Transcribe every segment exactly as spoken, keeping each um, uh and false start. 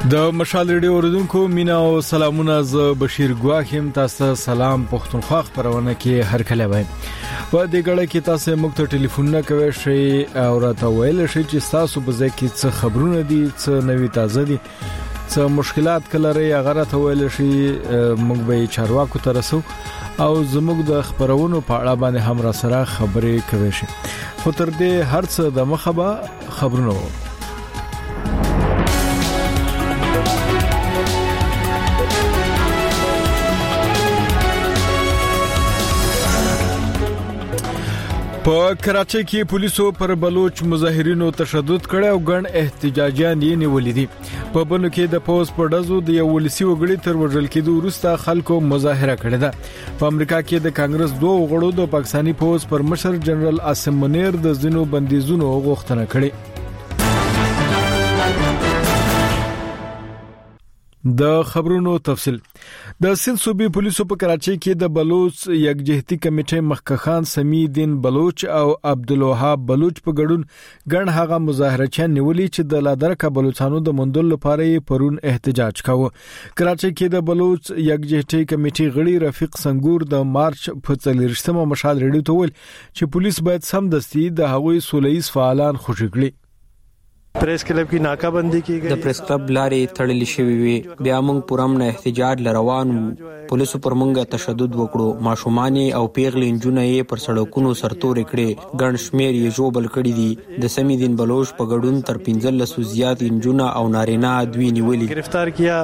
د مشال ریډیو اوریدونکو مینا او سلامونه، ز بشیر ګواخیم. تاسو سلام پښتونخوا خبرونه کې هر کله وای په دې غړې کې تاسو موږ ته ټلیفون کوي شي او راته ویل شي چې تاسو به ځکه څه خبرونه دي، څه نوې تازه دي، څه مشکلات کله لري، هغه راته ویل شي. موږ به چارواکو ته رسو او زموږ د خبرونو په اړه باندې هم را سره خبرې کوي شي. خو تر دې هر څه د مخبه خبرونه وو. په کراچۍ کې پولیسو پر بلوچ مظاهرینو تشدد کړی او ګڼ احتجاجیان یې نیولې دي. په بنو کې د پوز په ډزو د یو ولسی وګړي تر وژل کېدو وروسته خلکو مظاهره کړې ده. په امریکا کې د کانګرس دوه غړو د پاکستاني پوز پر مشر جنرال عاصم منیر د ځینو بندیزونو غوښتنه کړې. د خبرونو تفصيل. د سند صوبې پولیسو په کراچۍ کې د بلوچ یکجهتي کمیټې مخکخان سمی الدین بلوچ او عبدالوهاب بلوچ په ګډون ګڼ هغه مظاهرچیان نیولې چې د لادرکه بلوچستانو د مندل لپاره پرون احتجاج کاوه. کراچۍ کې د بلوچ یکجهتي کمیټې غړي رفیق سنگور د مارچ په څلورشتمه مشال ریډیو ته ویل چې پولیس باید سمدستي د هغوی سولهییز فعالان خوشی کړي. پریس کلب کی ناکابندی کی گئی. د پریس کلب لارې تړلې شوې وي. بیا موږ پرامن احتجاج لروان وو. پولیسو پر موږ تشدد وکړو. ماشومان او پیغلې انجونه یې پر سړکونو سرتورې کړې. ګڼ شمیر یې جوبل کړي دي. د سمی الدین بلوچ په ګډون تر پنځلس زیات انجونه او نارینه دوی نیولې. گرفتار کیا.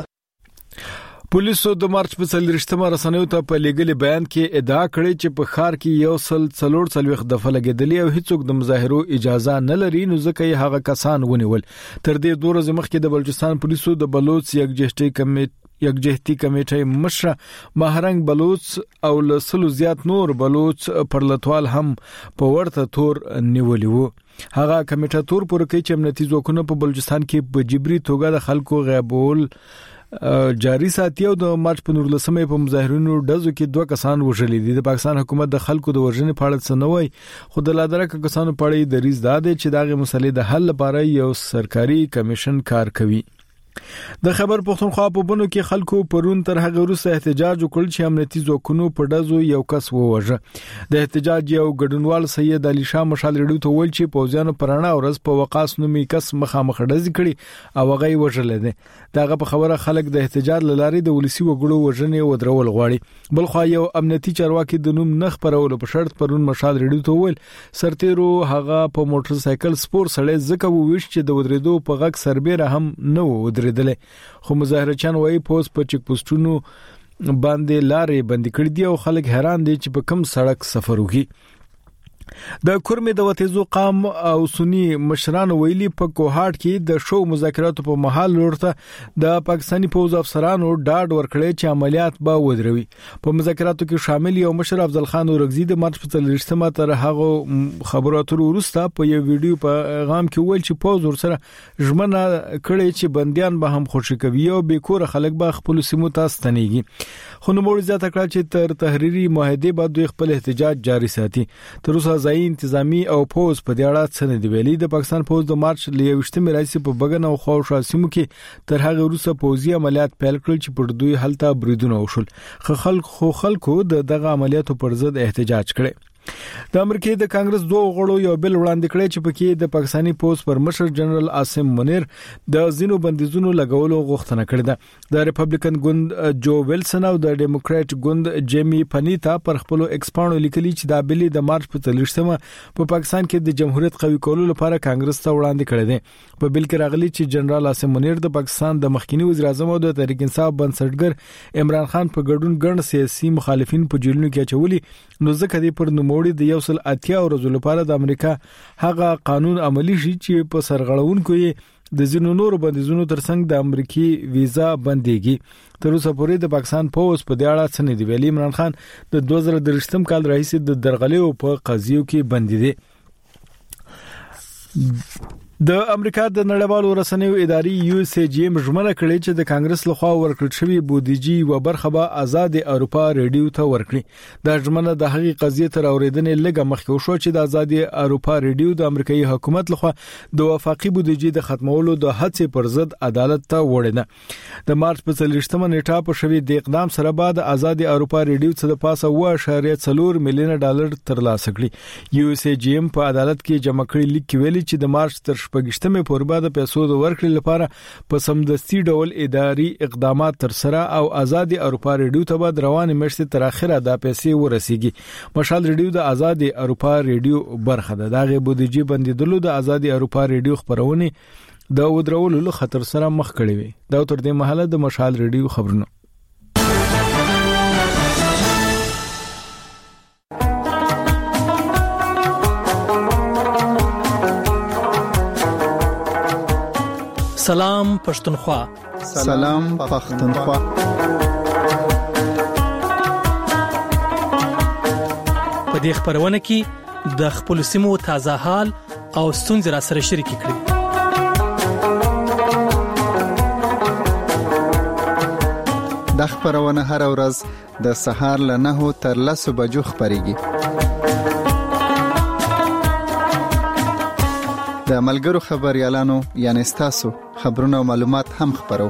پولیسو د مارچ په څلورشتمه رسنیو ته په لیګل بیان کې ادعا کړې چې په خار کې یو سل څلور څلويخ دفعه لګیدلې او هیڅوک د مظاهرو اجازه نه لري، نو ځکه یې هغه کسان ونیول. تر دې دوه ورځې مخکې د بلوچستان پولیسو د بلوچ یکجهتي کمیټې یکجهتي کمیټې مشر ماهرنګ بلوچ او لسلو زیات نور بلوچ پرلتوال هم په ورته تور نیولې وو. هغه کمیټه تور پر کې چې امنیتي ځواکونه په بلوچستان کې په جبري توګه د خلکو غیبول جاری ساتي او د مارچ په نورلسمه په مظاهرونو ډزو کې دوه کسان وژل دي. د پاکستان حکومت د خلکو د ورژنې په اړه څه نه وایي، خو د لادرکه کسانو په اړه د ریز داده چې دغه مسلې د حل لپاره یو سرکاري کمیشن کار کوي. د خبر پښتونخوا په بنو کې خلکو پرون تر هغه وروسته احتجاج وکړ چې امنیتي ځواکونو په ډزو یو کس ووژه. د احتجاج یو ګډونوال سید علي شاه مشال ریډیو ته ویل چې پوځیانو پرانا ورځ په وقاص نومي کس مخامخ ډزې کړي او هغه یې وژل دي. دغه په خبره خلک د احتجاج لاري د ولسی وګړو وژنې ودرول غواړي. بل خو یو امنیتي چارواکي د نوم نخ پرولو په شرط پرون مشال ریډیو ته ویل سرتیرو هغه په موټر سایکل سپور سړی زکه وویش چې د ودریدو په غک سربېره هم نه و درېدل. خو مظاهرچیان وایي پوز په چک پوسټونو باندې لارې بندي کړې دي او خلک حیران دي چې په کوم سړک سفر وکړي. د کورمې د وتیزو قام او سنی مشران ویلي په کوهاټ کې د شو مذاکراتو په محل ورته د پاکستاني پوز افسرانو ډاډ ورکړي چې عملیات به ودروي. په مذاکراتو کې شامل یو مشر افضل خان اورګزی د مارچ په څلورشتمه تر هغه خبرو اترو وروسته په یو ویډیو په غام کې ویل چې پوز ورسره ژمنه کړې چې بنديان به هم خوشی کوي او به کور خلک به خپل سیمو ته ستنېږي. خو نو موږ زیاته کړ چې تر تحریری معاهده بعد خپل احتجاج جاری ساتي. تر اوسه ځای انتظامی او پوز په دې اړه څه نه دی ویلي. د پاکستان پوز د مارچ لیوشتمه راځي په بغن او خوشا سیمو کې تر هغه وروسته پوزي عملیات پیل کړل چې پر دوی هلته بریدونه وشول. خلک خو خلکو د دغه عملیاتو پر ضد احتجاج کړي. د امریکای د کانګرس دوه غړو یو بل وړاندې کړی چې پکې د پاکستاني پوز پر مشر جنرال عاصم منیر د زینو بندیزونو لګولو غوښتنه کړې ده. د ریپبلیکن ګوند جو ویلسن او د ډیموکرات ګوند جیمی پنیتا پر خپل ایکسپانو لیکلي چې د بلی د مارچ په څلورشتمه په پاکستان کې د جمهوریت قوی کولو لپاره کانګرس ته وړاندې کړی دی. په بل کې راغلي چې جنرال عاصم منیر د پاکستان د مخکنی وزیر اعظم او د تحریک انصاف بنسټګر عمران خان په ګډون ګڼ سیاسي مخالفین په جیلونو کې اچولي، نو ځکه دې پر نوموړي د یو سل اتیا ورځې لپاره د امریکا هغه قانون عملی شي چې په سرغړونکو یې د ځینو نورو بندیزونو ترڅنګ د امریکای ویزا بنديږي. تر اوسه پورې د پاکستان پوز په دې اړه څه نه دی ویلي. عمران خان د دوه زره درشتم کال راهیسې د درغلیو په قضیو کې بندي دي. د امریکا د نړیوالو رسنیو ادارې یو اس جی ام ژمنه کړې چې د کانګرس لخوا ورکړل شوی بودیجې و برخه به آزاد اروپا ریډیو ته ورکړي. د ژمنه د هغې قضیې تر اوریدنې لږه مخکې شو چې د آزاد اروپا ریډیو د امریکایي حکومت لخوا د وفاقي بودیجې د ختمولو د هڅې پر ضد عدالت ته وړاندې. د مارچ په څلوېښتمه نیټه په شوی د اقدام سره بعد آزاد اروپا ریډیو څخه د پاسه اوه اعشاریه څلور میلیون ډالر ترلاسه کړي. یو اس جی ام په عدالت کې جمع کړي لیک ویلي چې د مارچ تر شپږشتمه پورې بعد پیسو د ورکړې لپاره په سمدستي ډول اداري اقدامات تر سره او آزاد اروپا ریډیو ته بعد روانه میاشتې تر اخره د پیسې ورسیږي. مشال ریډیو د آزاد اروپا ریډیو برخه ده. دغه بودیجې بندیدلو د آزاد اروپا ریډیو خبرونه د ودرولو له خطر سره مخ کړي وي. دا تر دې مهاله د مشال ریډیو خبرونه. سلام پښتونخوا. سلام پښتونخوا. په دې خبرونه کې د خپل سیمو تازه حال او ستونزې را سره شریک کړئ. د خبرونه هر ورځ د سهار له نهو تر لسو بجو خبريږي. د ملګرو خبريالانو یعنی تاسو خبرونه او معلومات هم خبرو.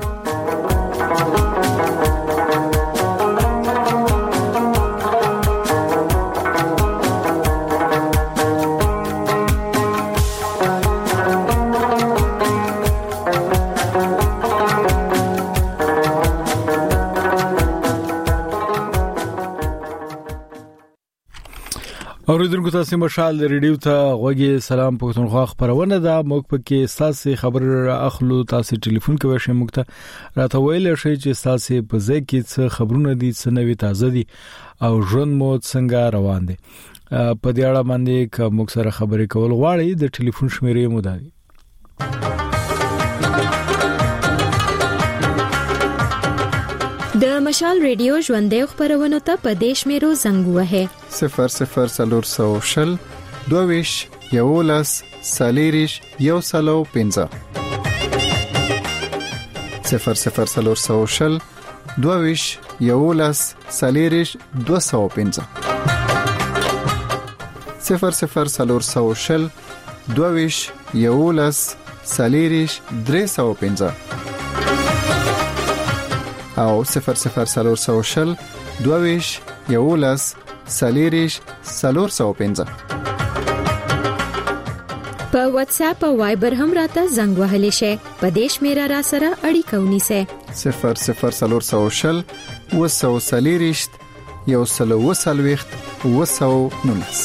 اوریدونکو تاسو مشال ریډیو ته غوږی سلام پښتونخوا خبرونه ده. موږ پکې تاسو خبر اخلو. تاسو ټلیفون کوئ شئ موږ ته راته ویل شئ چې تاسو په ځای کې څه خبرونه دي څه نوې تازه دي او ژوند مو څنګه روان دي. په دې اړه باندې کوم موږ سره خبرې کول غواړئ د ټلیفون شمیرې مو ده د مشال ریډیو ژوندې خبرونه ته په دیش میرو زنګ وهه صفر صفر سلور سو شل دوویش یولس سالیریش یو سلو پنځه صفر صفر سلور سو شل دوویش یولس سالیریش دو سو پنځه صفر صفر سلور سو شل دوویش یولس سالیریش درې سو پنځه او صفر صفر سلور سو شل دوویش یولس سالیریش سلور سو پنځه. په واتس اپ او وایبر هم راته زنګ وهلی شئ. په دیش میرا را سره اړیکه ونیسئ. صفر صفر سلور سو شل وسو سالیریش یو سلو وسلويخت وسو نونس.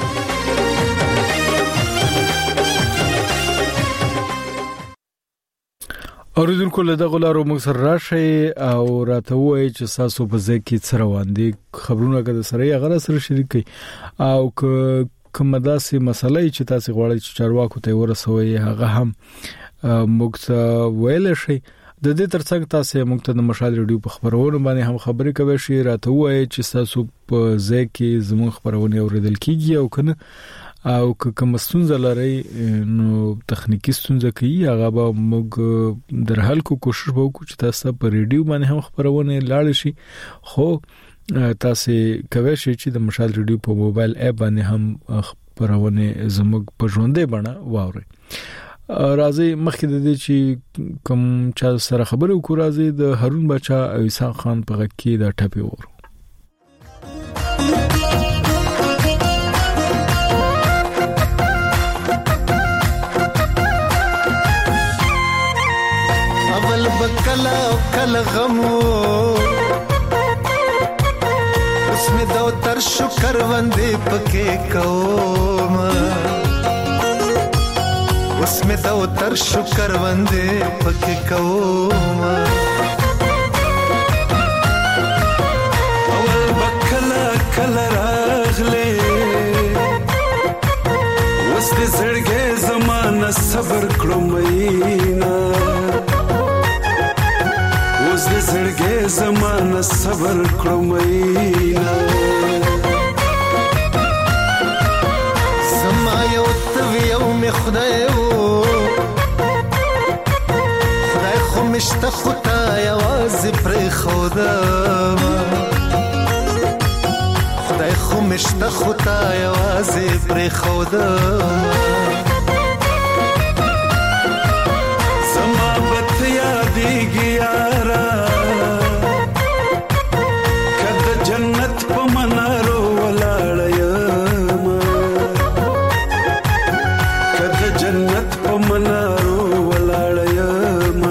اوریدونکو له دغه لارو موږ سره راشي او راته وایي چې تاسو په ځای کې څه روان دي. خبرونه کده سره یې غره سره شریک کړئ او کومه داسې مسله چې تاسو غواړئ چې چارواکو ته ورسوي هغه هم موږ ته ویل شي. د دې ترڅنګ تاسو موږ ته د مشال ریډیو په خبرونه باندې هم خبرې کوي شي. راته وایي چې تاسو په ځای کې زموږ خبرونه اوریدل کیږي او کنه او کوم ستونزه لري نو تخنیکی ستونزه کوي هغه به موږ در حل کو کوشش وکړو چې تاسو په ریډیو باندې هم خبرونه لاړ شي. خو تاسو کوي چې د مشال ریډیو په موبایل اپ باندې هم خبرونه زموږ په ژوندې باندې واوري. راځي مخکې د دې چې کوم چا سره خبرو کو راځي د هارون بچا او عیسی خان په غږ کې د ټاپي ور بکلا کل غمو اسمه دو تر شکر وندې پکې کوم اسمه دو تر شکر وندې پکې کوم اول بکلا کل راغله وسته زړګې زمانہ صبر کړو مینا زړګې زمانہ صبر کړو مینا زما یو تو یو می خدای وو خودم خدای خو مشته خو تا یوازې پرې خودم زما بت یادېږي یاره که د جنت په منارو ولاړه یم که د جنت په منارو ولاړه یم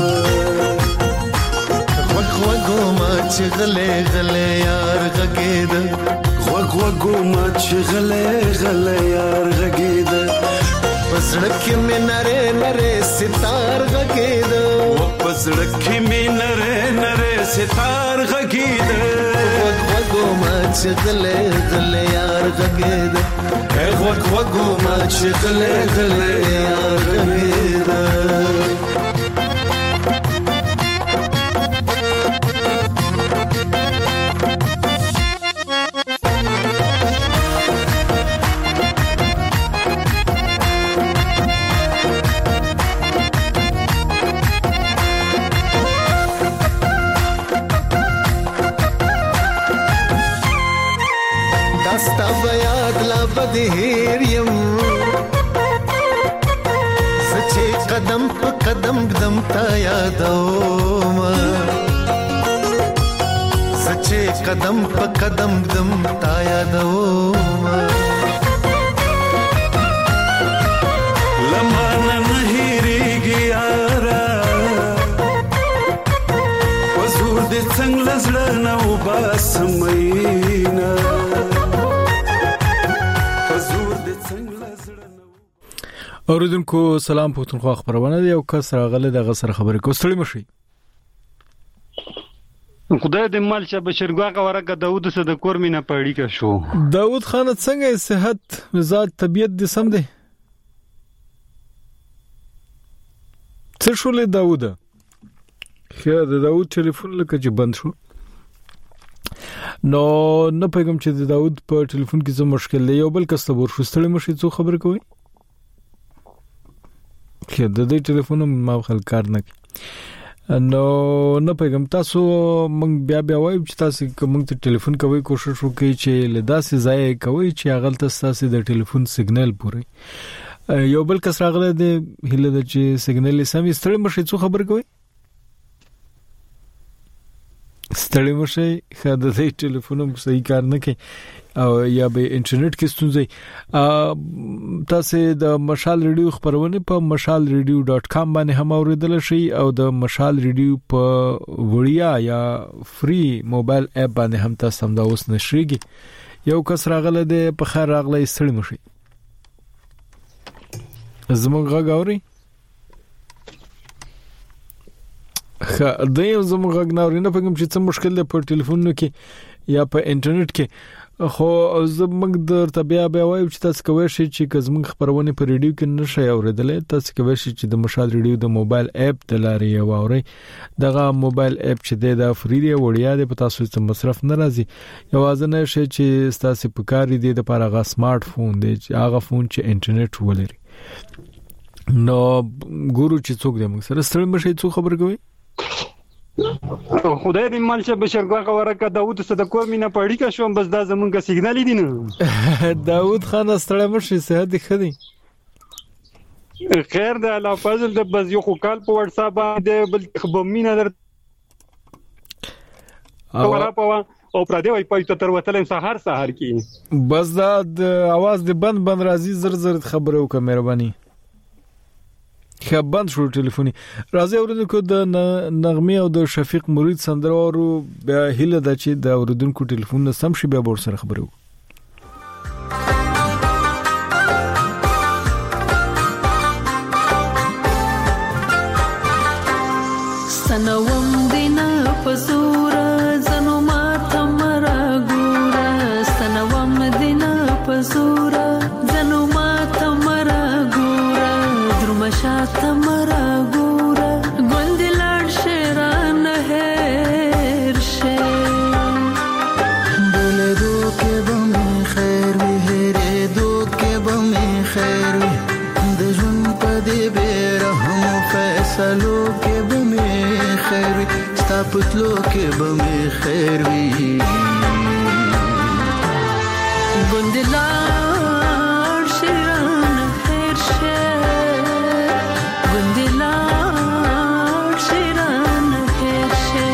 غوږ غوږو ما چې غلی غلی یار غږېده غوږ غوږو ما چې غلی غلی یار غږېده په زړه کې مې نرې نرې ستار غږېده په زړه کې مې نرې نرې ستار غږېده غوږ غوږو ما چې غلی غلی یار غږېده غوږ غوږو ما چې غلی غلی یار غږېده دستا بیاد لا بدهیر یم سچے قدم پا قدم قدم تا یادوم سچے قدم پا قدم قدم تا یادوم لمانا نهیریگی آرا وزور دی څنګ لزړه نو باسمینا اوریدونکو سلام پښتونخوا خبرونه دی او کس راغله دغه سره خبرې کوستړی مشي خدای دې مال چې بشرګواغه ورګه داوود سره د کور مینا پړی کا شو داوود خان څنګه صحت مزاج طبيعت دې سم دی څه شولې داوود خیر د داوود ټلیفون لکه چې بند شو نو نه پیغام چې د داوود په ټلیفون کې څه مشکل دی یو بل کس ته ورشستړی مشي څو خبر کوي که د دې ټلیفون ما خل کار نه کوي نو نه پیغام تاسو مونږ بیا بیا وایو چې تاسو کوم ته ټلیفون کوي کوشش وکړئ چې لداسې ځای کوي چې هغه تاسو د ټلیفون سیګنل پوري یو بل کس راغله د هله د چې سیګنل سمې ستړي مشي څو خبر کوي ستړي مشي خاطر د ټلیفون صحیح کار نه کوي او یا به انټرنیټ کې ستونزې تاسو د مشال ریډیو خبرونه په مشال ریډیو ډاٹ کام باندې هم اوریدل شي او د مشال ریډیو په وړیا یا فری موبایل اپ باندې هم تاسو هم دا اوس نشریږي یو کس راغله د په خیر راغله ستړي مشي زموږ غاوري خا د یو زموږ غاوري نه پګم چې څه مشکل ده په ټلیفون کې یا په انټرنیټ کې خو زموږ د طبيعه به وایي چې تاسو کوی شئ چې زموږ خبرونه په ریډیو کې نشئ اوریدل تاسو کوی شئ چې د مشال ریډیو د موبایل اپ د لارې واوري دغه موبایل اپ چې د فری دی وړیا دی په تاسو ته مصرف نه راځي یوازې شئ چې تاسو په کار دی د لپاره غا سمارټ فون دی هغه فون چې انټرنیټ ولري نو ګورو چې څوک دې موږ سره ستړي مشي څو خبر کوي خدای دې مال چې بشرګواغه ورګه داوود سره د کور مینا پړی کا شو بس دا زمونږه سیګنال دي نه داوود خان ستړي مشي صحت دې خدي خیر ده الله فضل د بس یو خو کال په واتس اپ باندې بل خبر مینا در او را په او پر دې وای پای ته تر وتلم سحر سحر کی بس دا د आवाज د بند بند راځي زر زر خبرو وکړه مهرباني خبرند شو ټلیفوني راځي اوریدونکو د نغمه او د شفیق مرید سندرو بیا هله د چې د اوریدونکو ټلیفون سم شي بیا ور سره خبرو سنوم دینا پزور زنو ما تمرا ګورا سنوم دینا پزور زنو ما تمرا ګورا درمشا تمرا ګورا ګوندلړ شیران هر شه بوله دو کې بم ستا پتلو کې به مې خیر وي ګوندلار شیران خیر شه ګوندلار شیران خیر شه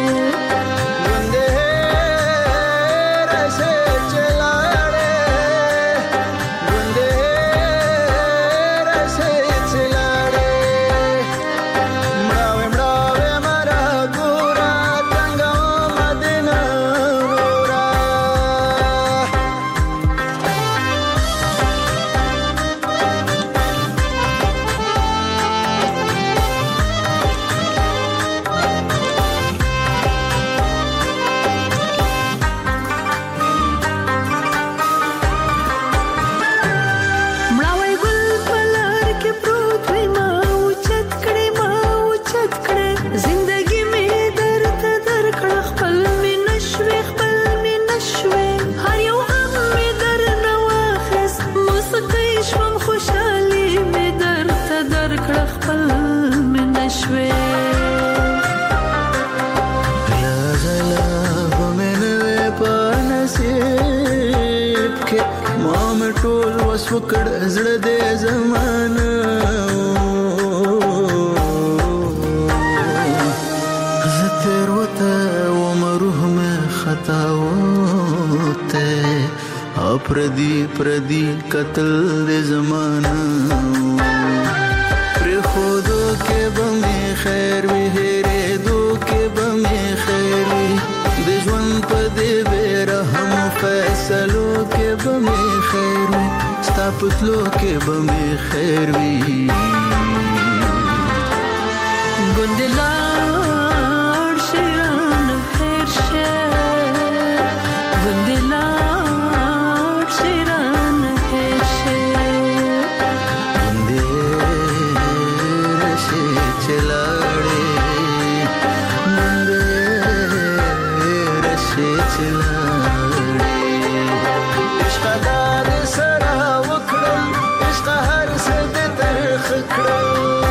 وکړ زړه دې زمانه زتر وته ومروه مې خطا وته اپردي پردي قتل دې زمانه پر خودو کې به مې خیر وي هره دو کې به مې خیر وي د ژوند په دې برهم فیصلو کې به مې خیر وي ستا پتلو کې به مې خیر وي ګوندلار شیران خیر شه ګوندلار شیران خیر شه ګوندې رشي چلاړې ګوندې رشي چلاړې عشق دار سره وکړم عشق هر څه دې ترخ کړم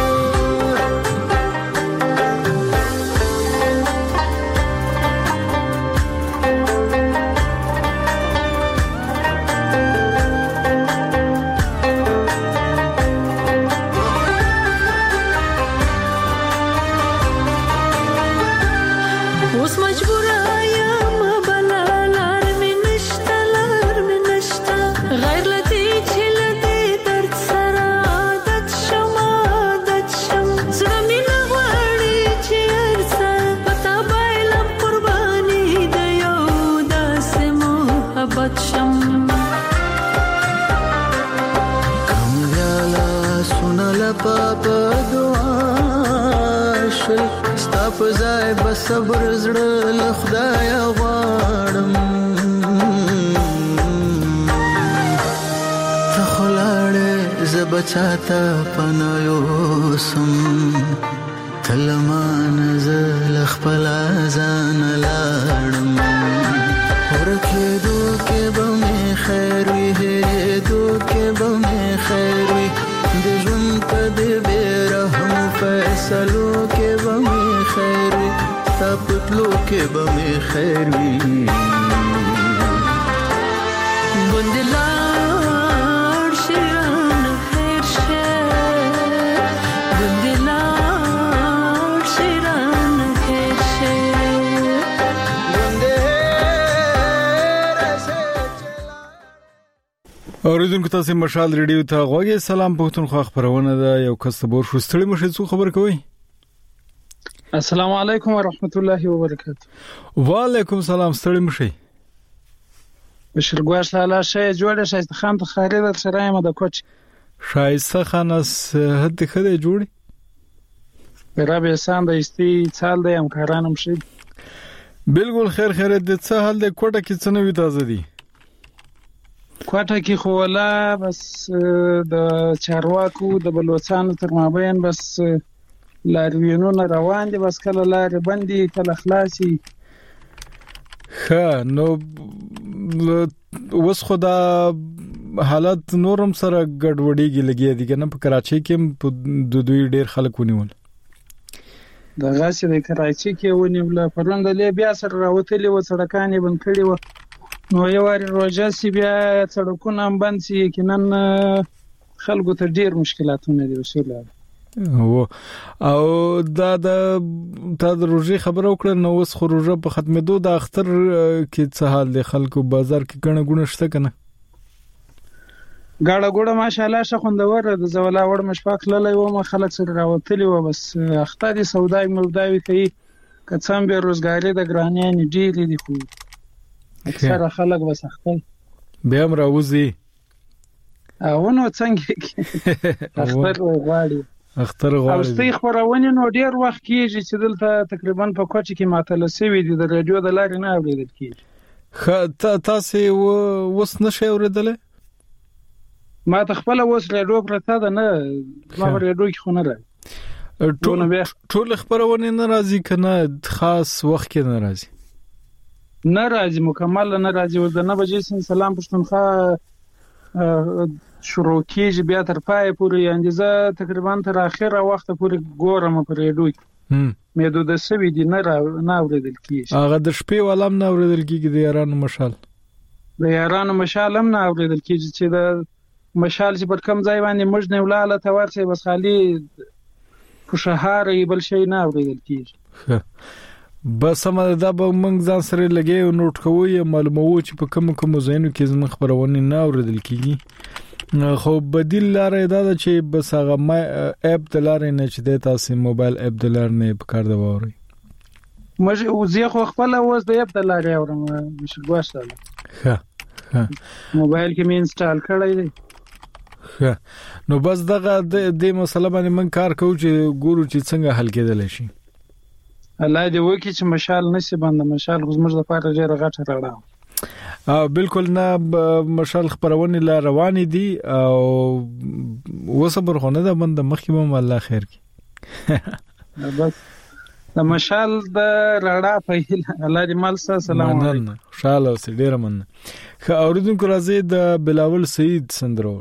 فزای بس صبر زړه له خدای غواړم ته خلاړې زبچاته پنایو سم تلمان زل خپل ځان لاړم ورکه دو کې به مې خیر وي دو کې به مې خیر وي د ژوند په دې برهم فیصلو کې به مې خیر وي ستا پتلو کې به مې خیر وي ګوندلار شیران خیر شه ګوندلار شیران خیر شه اوریدونکو تاسو مشال ریډیو ته غوږی سلام پښتونخوا خبرونه ده یو کس بور شوستړي مشه څو خبر کوي السلام علیکم ورحمت الله وبرکاته وعلیکم سلام ستړي مشه بشر ګواش لاله شي جوړه شایسته خان ته خاري در سره یم د کوچ شایسته خان اس هد خده جوړي رب احسان د استی چال د ام کارانم شي بالکل خیر خیر د څه حال د کوټه کې څه نوې تازه دي کوټه کې خو ولا بس د چارواکو د بلوچستان تر مابین بس لارویونونه روان دي بس کله لارې بندي کله خلاصي ها نو وس خدا حالت نورم سره ګډوډيږي لګي دي کنه په کراچۍ کې د دوی ډیر خلک ونیول د غاسې د کراچي کې ونیوله پرون د لې بیا سره راوتلي و سړکان یې بند کړي و نو یو واري روژه سي بیا سړکونه هم بند سي یقینا خلکو ته ډیر مشکلاتونه دي وسیله او او دا د تا د روژې خبره وکړه نو اوس خو روژه په ختمېدو د اختر کې څه حال دی خلکو بازار کې ګڼه ګونه شته کنه ګاړه ګوړه ماشاءالله شه خوندور د زولا وړ مشفاق للی و ما خلک سره راوتلی و بس اختر سودای مودای کوي کڅم به روزګاری د ګرانیان ډیری دي خو اکثر خلک بس اختر به هم راوځي او نو څنګه اختر غواړي اختر غواړي او ستې خبرونه نو ډیر وخت کیږي چې دلته تقریبا په کوچ کې ماتل سوي دي د رادیو د لارې نه اوریدل کیږي خ تاسو وس نشئ اوریدل ما ته خپل اوس رادیو پرته ده نه ما رادیو کې خو نه راځي ټول ټول خبرونه نه راځي کنه خاص وخت کې نه راځي نه راځي مکمل نه راځي ور د نه بجې سلام پښتونخوا شروع کیږي بیا تر پای پورې اندازه تقریبا تر اخره وخت پورې ګورم پر رادیو مې دوه د سوي دي نه نه اوریدل کیږي هغه د شپې ولم نه اوریدل کیږي د یارانو مشال د یارانو مشال هم نه اوریدل کیږي چې د مشال چې پر کم ځای باندې موږ نه ولاله ته ورسې بس خالي په شهر بل شي نه اوریدل کیږي بس هم دا به موږ ځان سره لګي او نوٹ کوو معلومو چې په کوم کوم ځایونو کې زموږ خبرونه نه اوریدل کیږي خو بدیل لاره دا چې بس هغه ما اپ د لارې نه چې د تاسو موبایل اپ د لارې نه په کار دی ووري مې او زه خو خپل اوس د اپ د لارې اورم مشه ګوښه ها ها موبایل کې مې انسټال کړی دی نو بس دغه د دې مسله باندې من کار کوو چې ګورو چې څنګه حل کېدل شي الله دې وکړي چې مشال نشي باندې مشال غوښمر د پاره ډیره غټه راړه او بالکل نه مشال خبرونه لا روان دي او وسبر خونه ده بند مخکمه الله خیر کی بس د مشال د راړه په الله دې مال سلام علیکم خوشاله اوسې ډیره مننه خو اوریدونکو راځي د بلاول سعید سندرور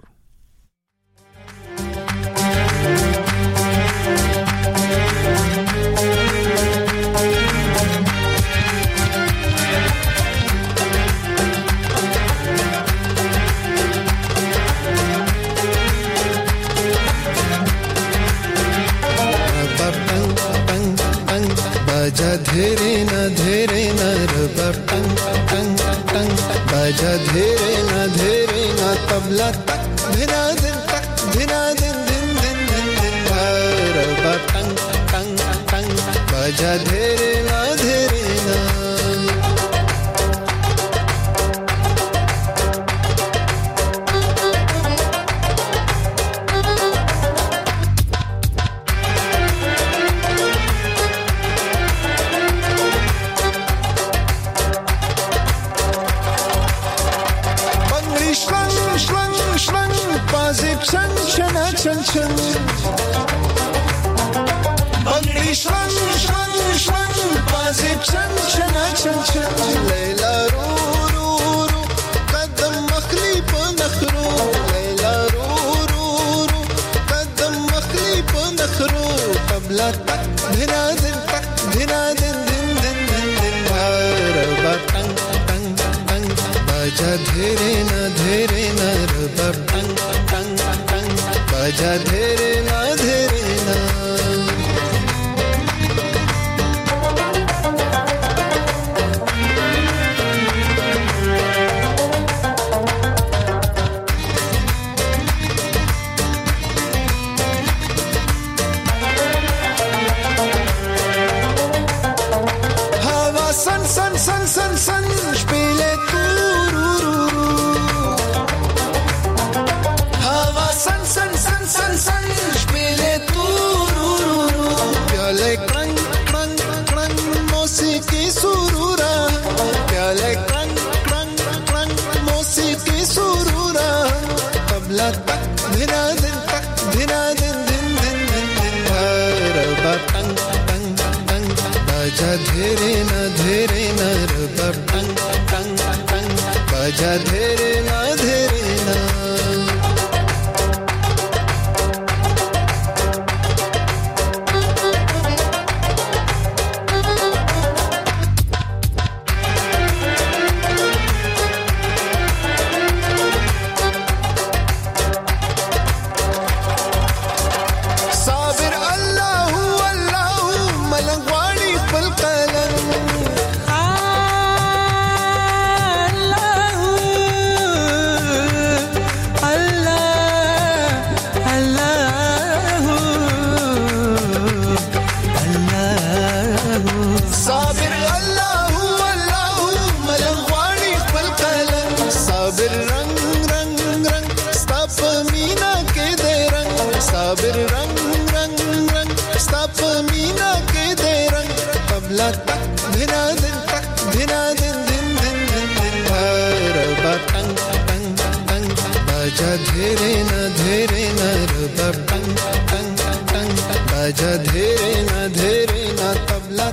बाजा धेरे ना धेरे ना रबर टंग टंग टंग बाजा धेरे ना धेरे ना तबला तक धिना दिन तक धिना दिन दिन दिन दिन दिन रबर टंग टंग टंग बाजा धेरे ना धेरे ना Chan chana chan chan Bangri shlan shlan shlan Bazib chan chana chan chan Layla ru ru ru Qadam makhli pa nakhru Layla ru ru ru Qadam makhli pa nakhru Tabla tak dhina din tak dhina din din din din din Raba tang tang tang Baja dhere na dhere na Raba tang tang बाजा धेरे ना धेरे ना हवा सन सन सन सन सन spiele tu ru ru ru हवा सन सन सन सन सन spiele tu ru ru ru प्याले क्रंग क्रंग क्रंग मौसीकी सुरूरा प्याले क्रंग क्रंग क्रंग मौसीकी सुरूरा तबला तक धिना दिन तक धिना दिन दिन दिन दिन दिन रबा टंग टंग टंग बाजा धेरे ना धेरे ना रबा टंग टंग टंग बाजा धेरे ना धेरे ना धीरे न धीरे न रबा टंग टंग टंग बाजा धीरे न धीरे न तबला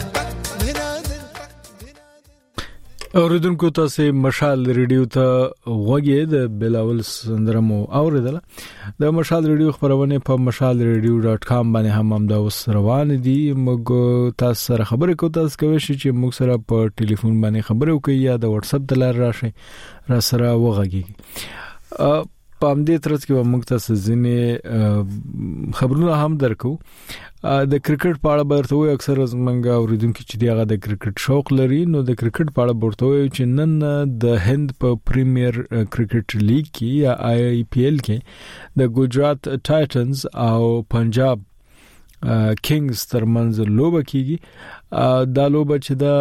اوریدونکو تاسو مشال ریډیو ته وګورئ د بلاول سندرمو اوریدل د مشال ریډیو خبرونه په مشال ریډیو ډاټ کام باندې هم هم دا اوس روان دي موږ تاسو سره خبرې کوو تاسو کوئ چې موږ سره په ټلیفون باندې خبرې وکړئ یا د واتس اپ د لار راشي را سره وغږیږي په همدې ترڅ کې موږ تاسو ځینې خبرونه هم درکو د کرکټ په اړه برته وي اکثر زمونږ اوریدونکو چې دیغه د کرکټ شوق لري نو د کرکټ په اړه برته وي چې نن د هند په پریمیر کرکټ لیګ کې یا آی پی ایل کې د ګجرات ټایټنز او پنجاب کینګز ترمنځ لوبه کیږي دا لوبه چې دا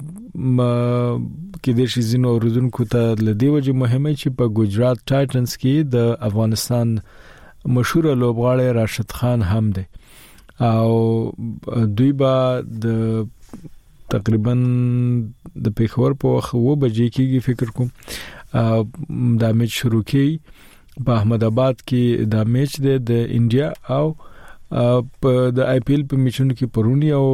کې د شیزینو اوریدونکو ته لدی وجه مهمه چې په ګجرات ټایټنز کې د افغانستان مشهور لوبغاړی راشد خان هم دی او دوی با د تقریبا د پیښور په وخت و بجې کېږي فکر کوم دا میچ شروع کی په احمد آباد کې دا میچ دی د انډیا او په د آی پی ایل په میچونو کې پرونی او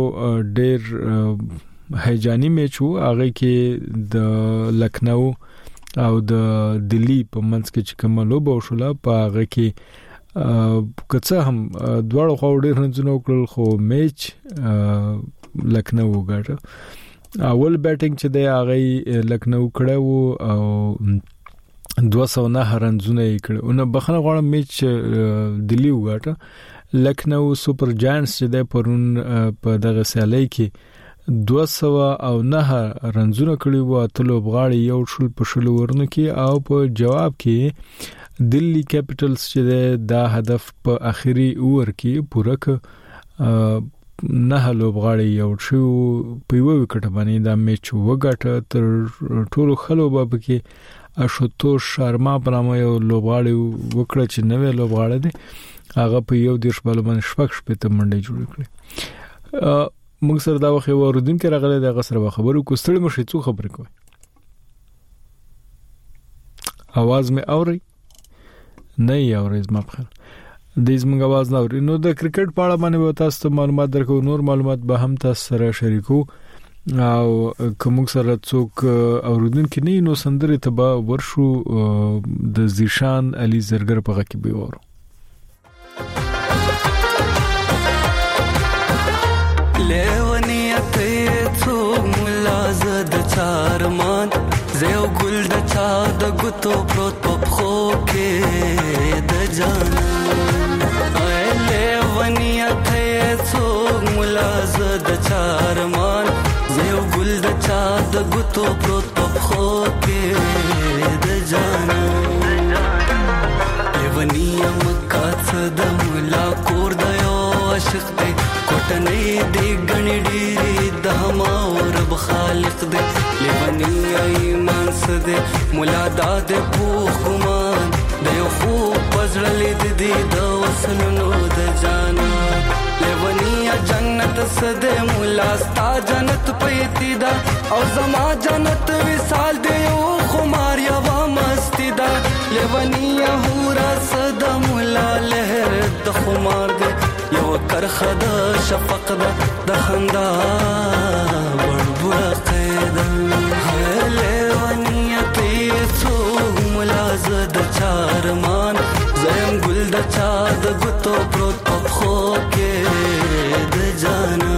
ډېر هیجانی میچ وو هغه کې د لکھنؤ او د دلی په منځ کې چې کوم لوبه وشوله په هغه کې کڅه هم دواړو خو ډېر رنځونه وکړل خو میچ لکھنؤ وګټه اول بیټینګ چې دی هغه لکھنؤ کړه وو او دوه سوه نه رنځونه یې کړه نو بخنه غواړم میچ دلی وګټه لکھنؤ سپر جاینټس چې دی پرون په دغه سیالي کې دوه سوه او نه رنځونه کړي وو اتلو بغاړي یو شل په شل ورنو کې او په جواب کې دلی کیپټلز چې دا هدف په اخیری اوور کې پوره ک نه لوبغاړي یو شو په یو وکټ باندې دا میچ وګټه تر ټولو خلوبه کې اشوتوش شرما پرامه یو لوبغاړي وکړه چې نوې لوبغاړي دي هغه په یو دیش بل باندې شپږ شپې ته منډه جوړ کړې موږ سره دا وخت ورودین کې راغله د غسر خبرو کوستړ مشي څو خبرې کوي आवाज مې اوري نه یې اوري زما په خیال د زموږ आवाज نه اوري نو د کرکټ په اړه باندې تاسو ته معلومات درکو نور معلومات به هم تاسو سره شریکو او کوم سره څوک اوریدونکو نه نو سندري ته ورشو د زیشان علي زرګر په غږ کې به ورو لیونیت څوک ملازد چارمان زیو ګل د چا د ګوتو پروت په خو کې د جان اے لیونیت څوک ملازد چارمان زیو ګل د چا د ګوتو پروت په خو کې د جان لیونیا مکات د ملا کور د یو عاشق دی کوټنې دی غنی ډیری د ما رب خالق دی لیونیا ایمان سده مولا داد پوخ ګمان د یو خو پزړلې د دې د وسلونو د جانا لیونیا جنت سده مولا ستا جنت پېتی دا او زما جنت وصال دی یو خمار یا مستی دا لیونیا هورا سده مولا لهر د خمار دی یو کرخه د شفق د خندا وړ قیدا لیونیت څو ملازد چارمان زم ګل د چا د ګوتو پروت په خو کې د جانا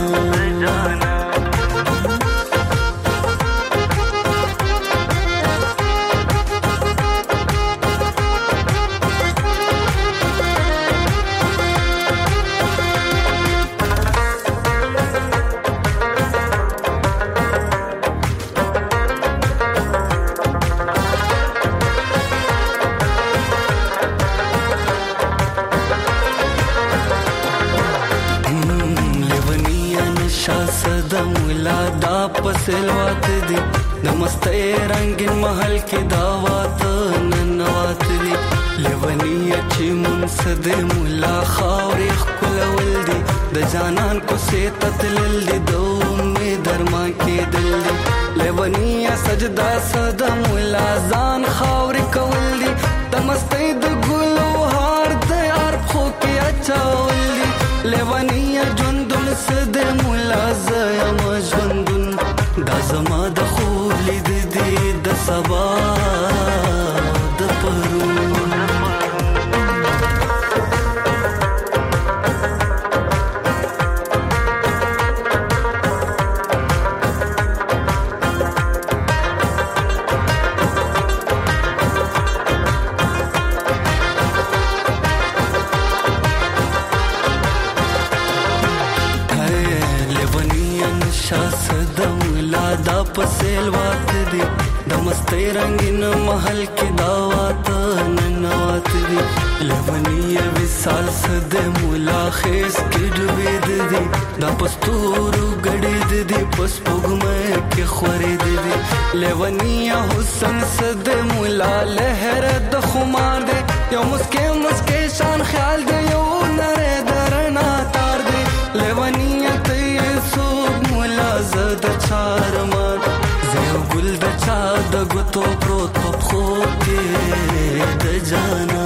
پسلوات دی نمستے رنگین محل کی دعوات ننوات دی لیونی اچھی منصد مولا خاوری خکلول دی د جانان کو سیتت لل دی دو می درما کی دل دی لیونی سجدہ صدا مولا زان خاوری کول دی نمستے د ګل سبا د پرو پسیل وات دی د مستی رنگین محل کې داوات ننوات دی لونی وصال صد مولا خیس کې ډوبید دی د پستورو غړید دی پس پګمه کې خورید دی لونی حسن صد مولا لهر د خمار دی یو مسکه مسکه شان خیال دی یو نره درنا تار دی لونی ته سو مولا زد چارما ګل د چا د غتو پروت په خو کې د جانا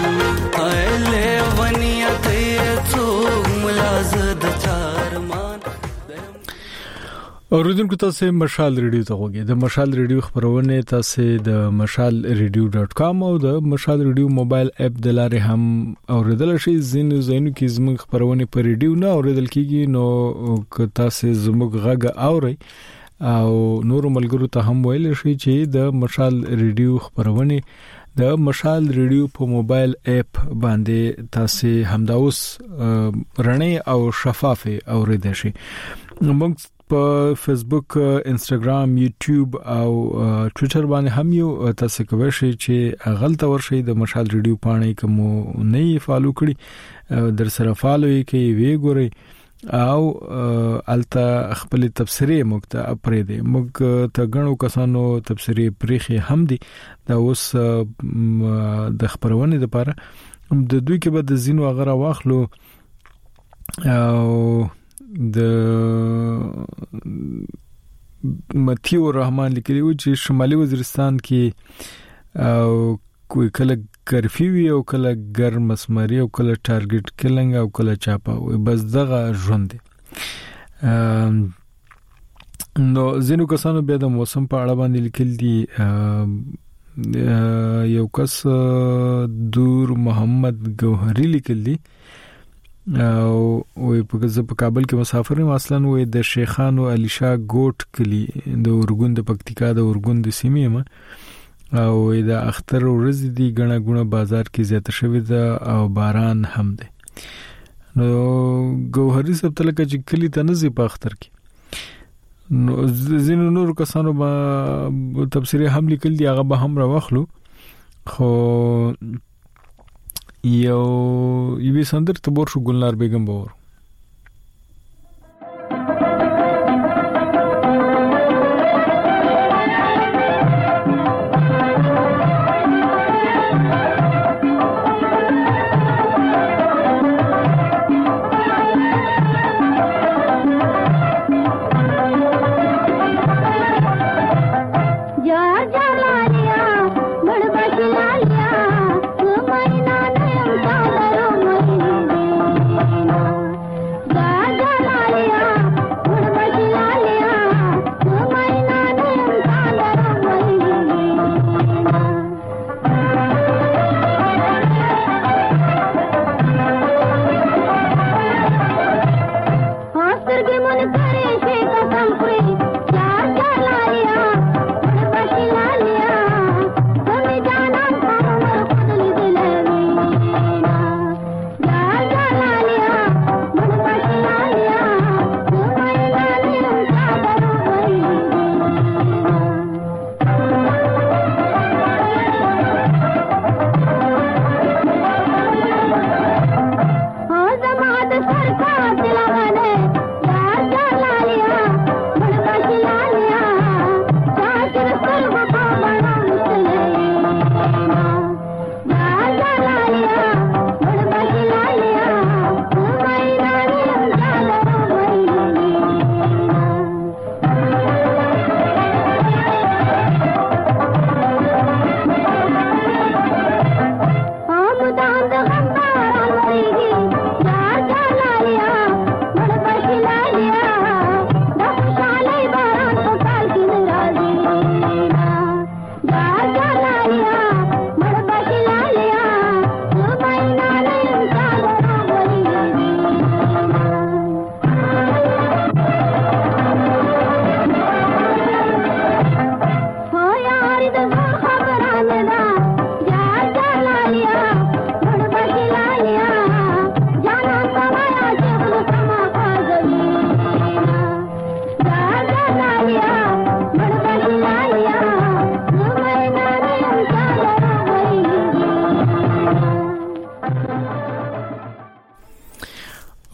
اله ونیا ته څو ملاز د چارمان اوریدونکو تاسو مشال ریډیو ته وګورئ د مشال ریډیو خبرونه تاسو د مشال ریډیو ډاٹ کام او د مشال ریډیو موبایل اپ د لارې هم اوریدل شي زینو زینو کې زموږ خبرونه په ریډیو نه اوریدل کیږي نو که تاسو زموږ غږ اورئ او نور ملګرو ته هم ویل شي چې د مشال ریډیو خبرونه د مشال ریډیو په موبایل اپ باندې تاسو همدا اوس رڼې او شفافه اوریدل شي موږ په فیسبوک انستګرام یوټیوب او ټوئیټر باندې هم یو تاسو کوی شئ چې غلطه ورشي د مشال ریډیو پاڼې کوم نه فالو کړئ در سره فالو یې کوي وی ګورئ او الته خپل تفسیری مکته اپری دی موږ ته غنو کسانو تفسیری پریخي هم دي دا اوس د خبرونه لپاره د دوی کې به د زینو غره واخلو او د متیو رحمان لیکلی و چې شمالي وزیرستان کې او کوئی کله کرفیو او کله ګرم مسمری او کله ټارګټ کلنګ او کله چاپا وي بس دغه ژوند نو زینو کسانو به د موسم په اړه باندې لیکل دي یو کس دور محمد گوهری لیکل دي او وي په کابل کې مسافر یم اصلا وي د شیخانو علي شاه ګوټ کلی د اورګوند پکتیکا د اورګوند سیمه ما او د اختر ورځ دی غنا غنا بازار کې زیاته شوې ده او باران هم ده نو ګوهری سب تل کې کلی ته نزي په اختر کې نو زینو نور کسانو با تفسیری هم لیکل دی هغه به هم راوخلو خو یو یوه سندر تبور شو ګلنار بیگم باور Mama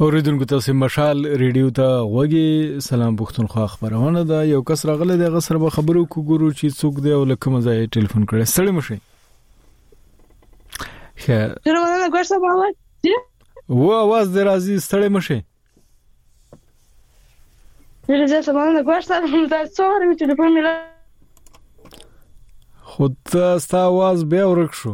اوریدونکو تاسو مشال ریډیو ته وګي سلام پښتونخوا خبرونه ده یو کس راغله د غسر به خبرو کو ګورو چې څوک دی او لکه مزه ټلیفون کړي سړی مشي خیر ورونه ګورسه باور و आवाज درازي سړی مشي زه زمانه ګورسه دا څوره می ټلیفون مله خود ستا आवाज بیا ورک شو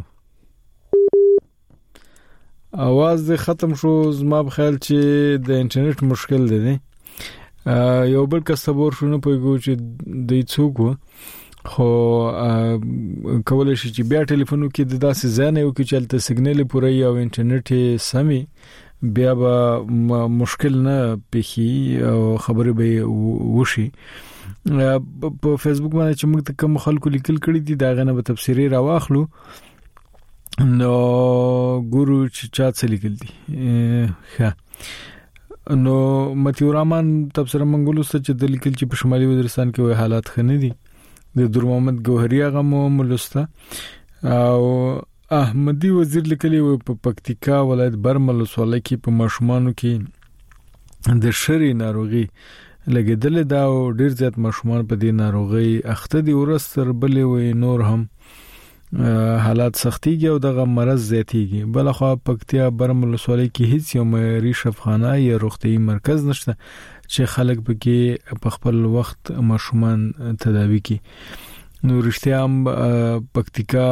आवाज دې ختم شو زما په خیال چې د انټرنیټ مشکل دی یو بل کس صبر شو نه پوهیږو چې د څوک خو کولای شي چې بیا ټلیفون کې د داسې ځای نه یو کې چلته سیګنل پوره او انټرنیټ سمي بیا به مشکل نه پېخي او خبرې به وشي په فیسبوک باندې چې موږ ته کوم خلکو لیکل کړي دي دا غنه به تفسیری راواخلو نو ګورو چې چا څه لیکل دي ښه نو متیو رحمان تفسیر منګولو څه چې د لیکل چې په شمالي وزیرستان کې وای حالات خنه دي د دور محمد ګوهری هغه مو ملستا او احمدی وزیر لیکلی و په پکتیکا ولایت برمل ولسوالۍ کې په ماشومانو کې د شری ناروغي لګیدل دا او ډیر زیات ماشومان په دې ناروغي اخته دي ورستر بلې و نور هم حالات سختيږي او دغه مرز زیاتیږي بلخو پکتیا برمل ولسوالۍ کې هیڅ یو معیاري شفاخانه یا روغتي مرکز نشته چې خلک پکې په خپل وخت ماشومان تداوي کوي نو رښتیا هم پکتیکا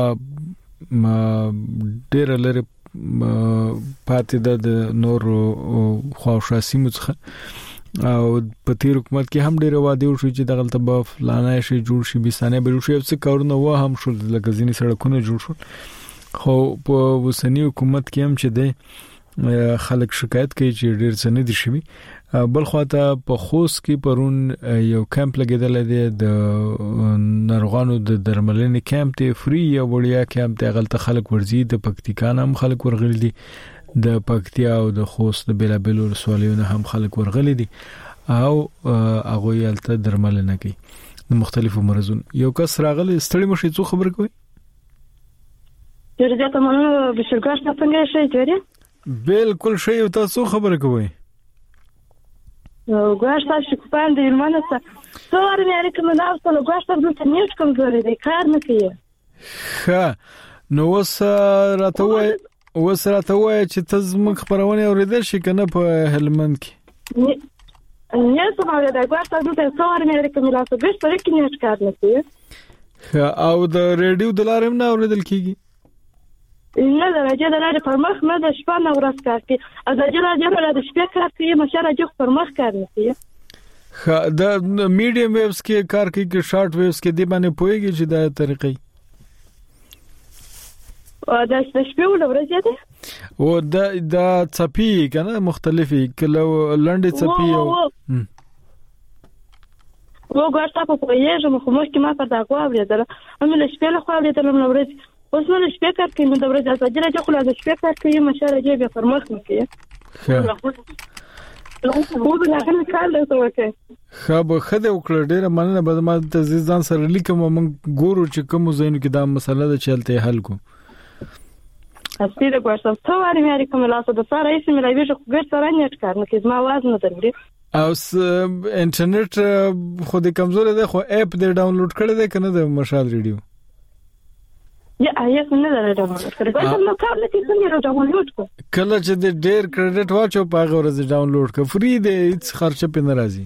ډېر لري پاتې د نور خواوشا سیمو څخه او په تیر حکومت کې هم ډېر وادي وشو چې دغه تبه فلانه شي جوړ شي بيسانه به شي څه کارونه و هم شول لکه ځینې سړکونه جوړ شول خو په وسنی حکومت کې هم چې د خلک شکایت کوي چې ډېر څه نه دي شوی بل خواته په خوست کې پرون یو کیمپ لګیدل دی د ناروغانو د درملنې کیمپ ته فری یا وړیا کیمپ ته غلطه خلک ورزي د پکتیکا هم خلک ورغلي دي د پکتیا او د خوست د بلابل ورسوالونو هم خلک ورغلي دي او هغه یالته درملنه کوي د مختلفو مرزونو یو کس راغلی ستړي مشي څو خبر کوي ډېر ته مونږ به شرکت څنګه شي جوړه بالکل شی تاسو خبر کوي ګواشتا چې کوپان د ایرمانه څه څوار مې اړیکه مې راوستل ګواشتا دلته نیټ کمزوري دی کار نه کوي ښه نو وس راته وای وس راته وای چې تاسو خبرونه اوریدل شي کنه په هلمند کې نه څه ما دا ګواشتا دلته څوار مې اړیکه مې راوستل ګواشتا کې نیټ کار نه کوي او د ریډیو د لارې نه اوریدل کیږي نه دا راځي دا لري پر مخ نه د شپه نه ورځ کار کوي او دا جلا جلا د شپې کار کوي مشه راځي پر مخ کار نه کوي خا د میډیم ویوز کې کار کوي کې شارټ ویوز کې دی باندې پويږي چې دا طریقې او دا شپې ول ورځي دي او دا دا چپی کنه مختلفي کله لنډه چپی او و ګورتا په پوهیږم خو مخکې ما په دا غواړم دا هم له شپې له خوا لیدل نو ورځي اوس نو شپې کار کوي نو د ورځې ځاځي راځي خو د شپې کار کوي مشاره جيبه پر مخ نه کوي خو دا هغه کار له توګه خو خدای وکړه ډیره مننه به ما ته ځان سره لیکم موږ ګورو چې کوم زینو کې دا مسله ده چلته حل کو اصلي د ګورسم څواري مې کوم لاسه د سره یې مې راوي خو ګر سره نه کار نه کوي ما واز نه درګري او انټرنیټ خو د کمزوري ده خو اپ دې ډاونلوډ کړی دی کنه د مشال ریډیو یا آیا څنګه دا ډاونلوډ کړی دا نو کار نه کوي څنګه ډاونلوډ کو کله چې د ډیر کریډټ واچو په هغه ورځ ډاونلوډ ک فری دی هیڅ خرچه په ناراضي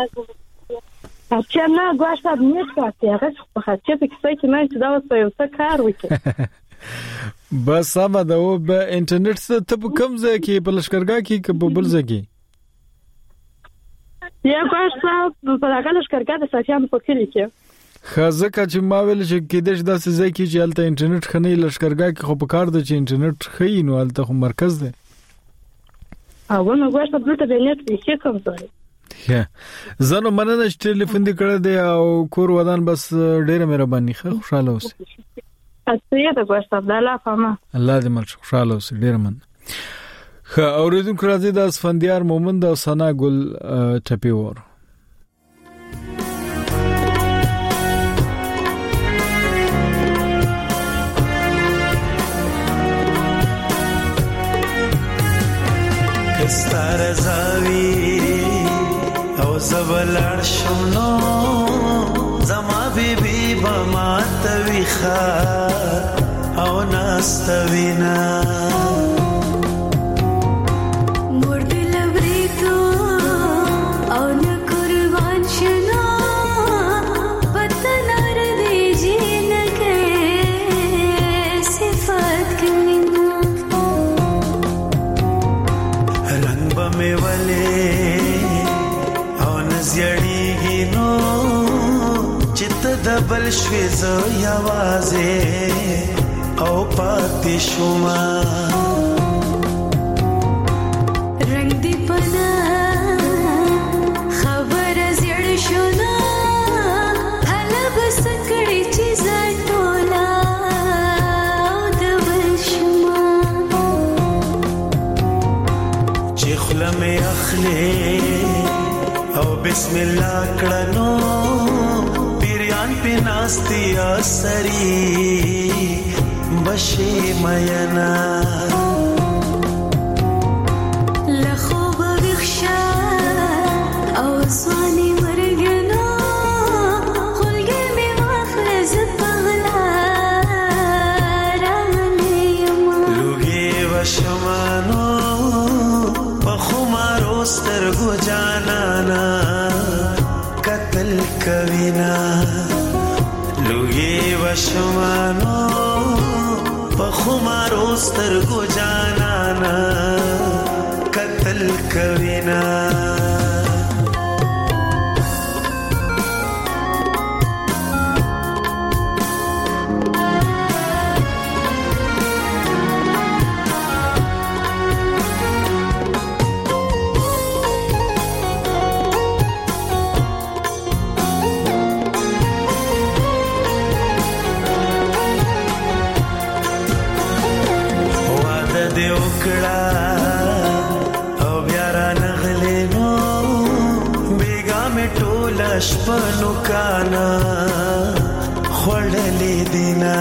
اچھا نه ګواشتا نیټ کاته هغه په خاطر کې څه کې نه چې دا وسه یو څه کار وکړي بس سم دا و په انټرنیټ څخه ته کوم ځای کې په لشکرګاه کې په بل ځای کې یا ګواشتا په هغه لشکرګاه د ساتيانو په کلی کې خزکه چې ما ویل چې کېدش داسې ځای کې چې الته انټرنیټ خنې لشکرګاه کې خو په کار د چې انټرنیټ خې نو الته خو مرکز دی او نو ګواشتا دلته به نت هیڅ کوم ځای ها زنه مننه چې ټلیفون دې کړی دی او کور ودان بس ډیره مهرباني ښه خوشاله اوسې اته دا ګواشتا د الله فما الله دې مل خوشاله اوسې ډیره من ښه اوریدونکو راځي د اسفندیار مومند او ثنا ګل ټپی ور ستاره رضاوي او زبلړ شمنو زما بیبي بما تويخه او ناستوینا دبل شوي زو یوازه او پاتې شوما رنگ دی پنا خبر زړ شونا هله بس کړي چې زټولا دبل شوما چې خلمه اخلي او بسم الله کړنو ناستیا سری بشی مینا لخو بغشا او سوانی مرگنا خلگی می مخلص پغلا رامنی یما لوگی و شمانو بخمارو سترگو جانانا قتل کوینا لوگی و شمانو پخمارو سترگو جانانا قتل کوینا شپنو کانا خوڑلی دینا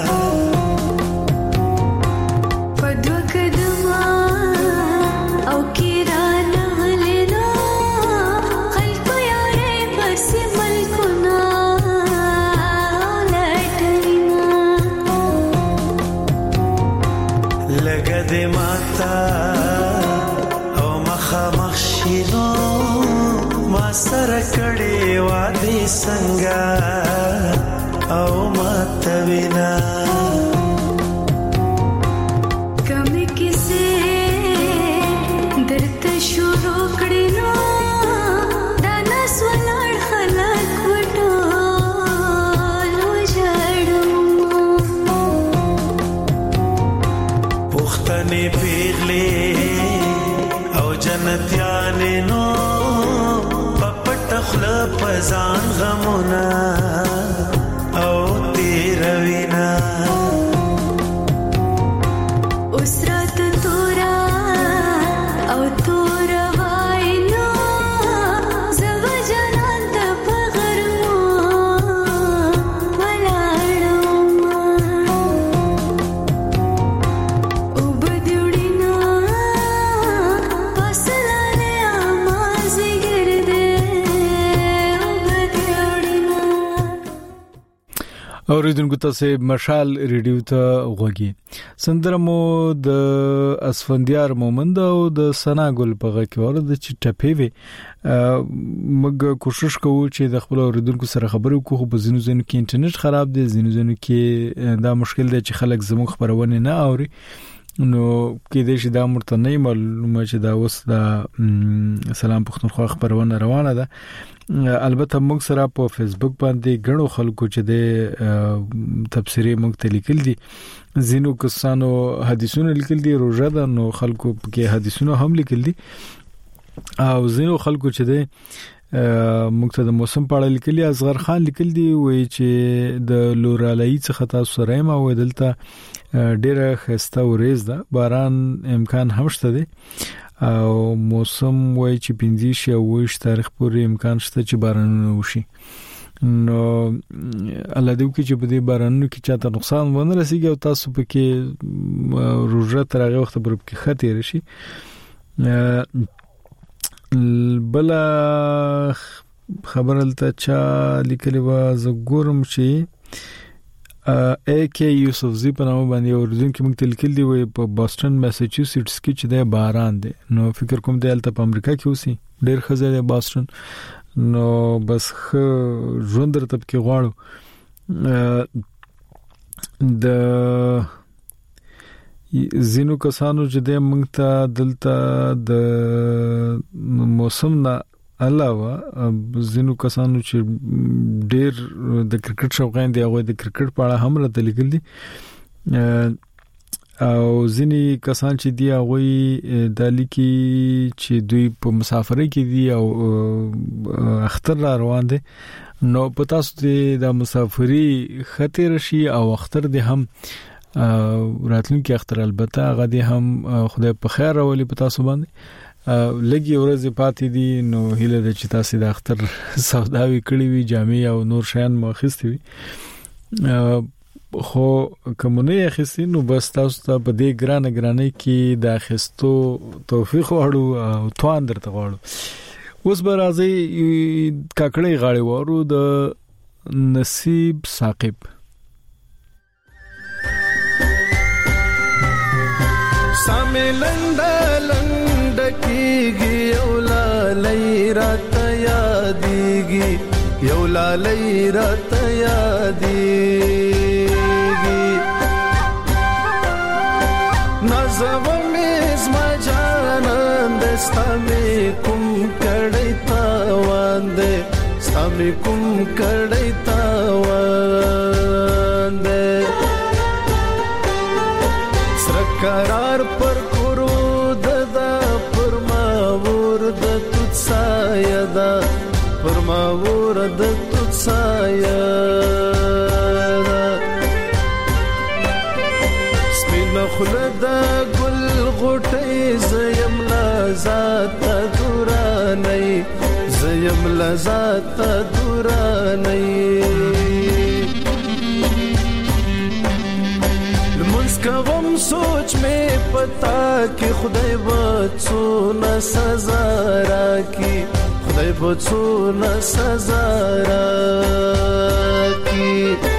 پدو کدما او کیران غلینا خلقو یاری بس ملکونا لائٹرینا لگا دی ماتا او مخا مخشینو ما سره کړي وادي څنګه او ما توینا کمه کیسه درته شروع کړي نو دا نس ولړ خلک وټو لو جړم پختنې پیغلې او جنتیانې نو خلق پزان غمونا او تیروینا اسرات تورا او تورا وائنو زو جنان تا پغرمو ملارو او بدیوڑینا پسلانے آمازی گردے اوریدونکو تاسو مشال ریډیو ته غوږی سندرمو د اسفندیار مومند او د سنا ګل په غږ کې ورته چې ټپې وي موږ کوشش کوو چې د خپل اوریدونکو سره خبرو کوو په زینو زینو کې انټرنیټ خراب دی زینو زینو کې دا مشکل دی چې خلک زموږ خبرونه نه اوري نو کې دې چې دا مرته نه معلومه چې دا اوس د سلام پښتونخوا خبرونه روانه ده البته موږ سره په فیسبوک باندې غنو خلکو چې د تفسیری موږ ته لیکل دي زینو کسانو حدیثونه لیکل دي روزه ده نو خلکو کې حدیثونه هم لیکل دي او زینو خلکو چې د موږ ته د موسم په اړه لیکلي اصغر خان لیکل دي وایي چې د لورالای څخه تاسو سره ما و دلته ډیره خسته ورځ ده باران امکان هم شته دي او موسم وایي چې پنځه شي او وش تاریخ پورې امکان شته چې باران وشي نو الله دې وکړي چې په دې بارانونو کې چاته نقصان ونه رسیږي او تاسو په کې روزه تر هغه وخت پورې کې خطر شي بلا خبر الته چا لیکلی و زګورم شي اے کے یوسفزی په نامه باندې اوردون کې موږ تلکل دی و په بوسټن میساچوسټس کې چې د باران دی نو فکر کوم دی الته په امریکا کې اوسي ډېر خزه دی بوسټن نو بس خ ژوند تر کې غواړو د زینو کسانو چې د موږ ته دلته د موسم نه علاوه زینو کسانو چې ډېر د کرکټ شوقین دي هغه د کرکټ په اړه هم راته لیکل دي او ځینی کسان چې دی هغه د لیکي چې دوی په مسافرۍ کې دي او اختر را روان دي نو پتا ست د مسافرۍ خطر شي او اختر دي هم راتلونکي اختر البته هغه دي هم خدای په خیر راولي پتا سو باندې لګي ورځې پاتې دي نو هیله د چې تاسو د اختر سوداوي کړی وي جامې او نور شیان مخسته وي خو کومونه اخیستي نو بس تاسو ته په دې ګرانه ګرانه کې د اخیستو توفیق وړو او توان درته وړو اوس به راځي کاکړې غاړي وورو د نصیب ثاقب سامې لنډه لنډه کېږي یو لالۍ راته یادېږي یو لالۍ راته یادېږي نازوه مې زما جانان دی ستا مې کوم کړی تاوان دی ستا مې کوم کړی تاوان دی سره قرار پر کورو ددا پر ما ور د توت سایه دا پر ما ور د توت سایه دا سپینه خوله د ګل غوټۍ زیم لذات دورانۍ زیم لذات دورانۍ کوم سوچ میں پتا کہ خدای بچو نہ سزا راکی خدای بچو نہ سزا راکی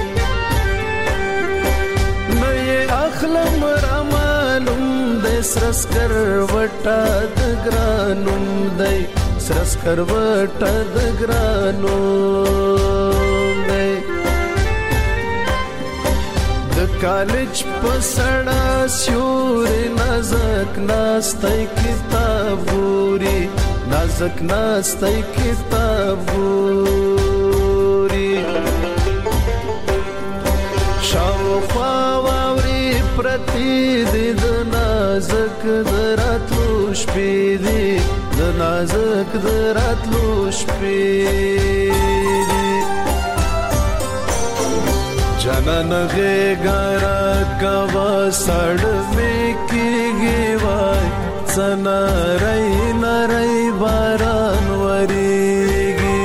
میں یہ اخلم را معلوم دے سرس کر وٹا دگرانم دے سرس کر وٹا دگرانم دے کالج پسړه سیوري نازک ناستای کتابوري نازک ناستای کتابوري شاوخوا واوري پرتی دي د نازک دراتلو شپې دي د نازک دراتلو شپې دي جانان غیگارا کوا سڑ میں کی گیوائی سنا رئی نرئی باران وریگی